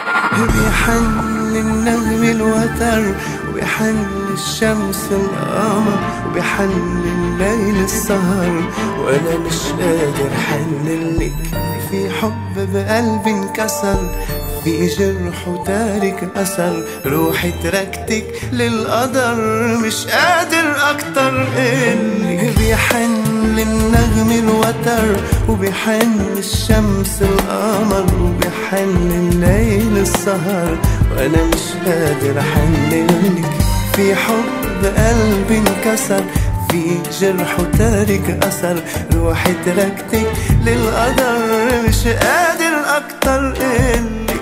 بيحن النغم الوتر، وبيحن الشمس القمر، وبيحن الليل السهر، وانا مش قادر حنلك. في حب بقلبي انكسر، في جرح وتارك أثر، روحي تركتك للقدر، مش قادر أكتر إنك. بيحن النغم الوتر، وبيحن الشمس القمر، وبيحن الليل السهر، وأنا مش قادر أحنلك. في حب قلبي انكسر، في جرح وتارك أثر، روحي تركتك للقدر، مش قادر أكتر إنك.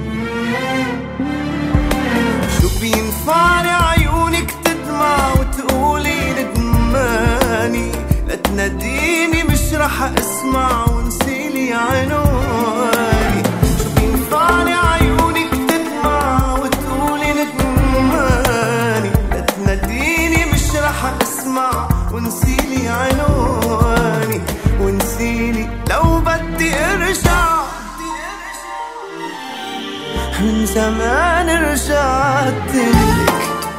شو بينفعني عيونك تدمع وتقولي ندماني، لا تناديني مش رح اسمع ونسيلي عنواني. شو بينفعني عيونك تدمع وتقولي ندماني، لا تناديني مش رح اسمع ونسيلي عنواني. ونسيني لو بدي ارجع، من زمان رجعت لك.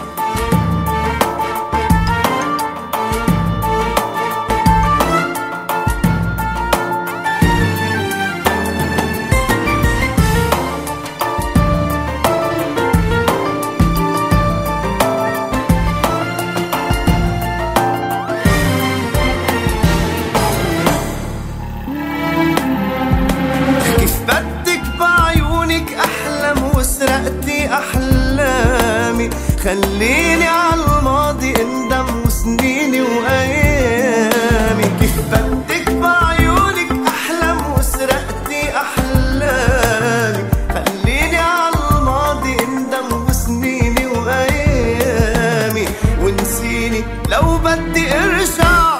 كيف بدك بعيونك أحلم وسرقتي أحلامي، خليني عالماضي اندم وسنيني وأيامي. كيف بدك بعيونك أحلم وسرقتي أحلامي، خليني عالماضي اندم وسنيني وأيامي. ونسيني لو بدي ارجع،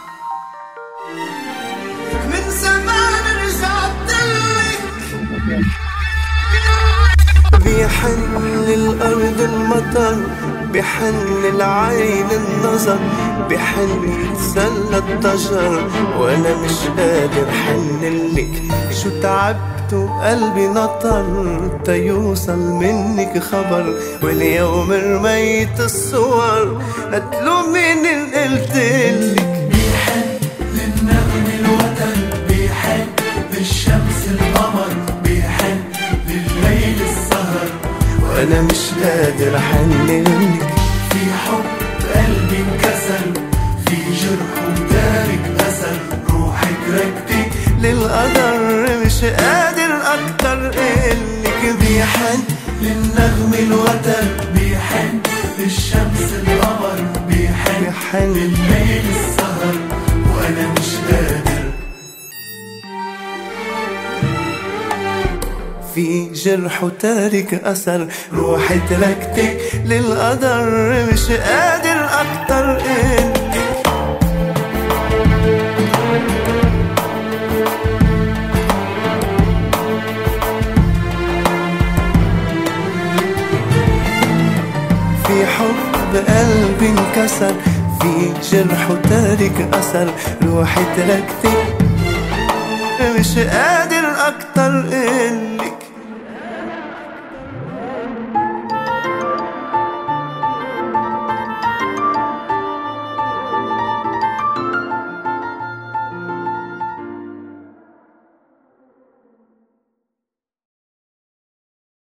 من زمان رجعت لك. بيحن للأرض المطر، بيحن العين النظر، بيحن يتسلى الضجر، وانا مش قادر حنلك. شو تعبت وقلبي نطر تيوصل منك خبر، واليوم رميت الصور لتلومين اللي قلتلك. بيحن للنغم الوتر، بيحن للشمس القمر، بيحن لليل السهر، وانا مش قادر احنلك. في حب قلبي انكسر، في جرح وتارك اثر، روحي تركتك للقدر، مش قادر اكتر انك. بيحن للنغم الوتر، بيحن للشمس القمر، بيحن لليل السهر، وانا مش قادر. في جرح وتارك أثر، روحي تركتك للقدر، مش قادر أكتر إنك. في حب قلبي انكسر، في جرح وتارك أثر، روحي تركتك، مش قادر أكتر إنك.